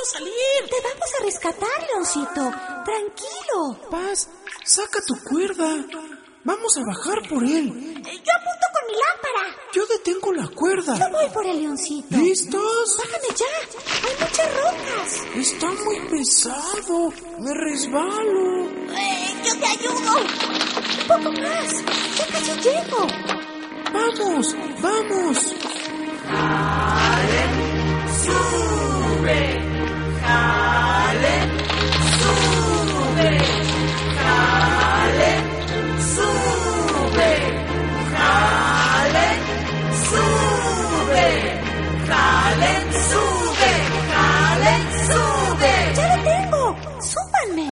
salir. Te vamos a rescatar, Leoncito. Tranquilo. Paz, saca tu cuerda. Vamos a bajar por él. Yo apunto con mi lámpara. Yo detengo la cuerda. Yo voy por el Leoncito. ¿Listos? Bájame ya. Hay muchas rocas. Está muy pesado. Me resbalo. Yo te ayudo. Un poco más. Ya casi llego. Vamos, vamos. Sube.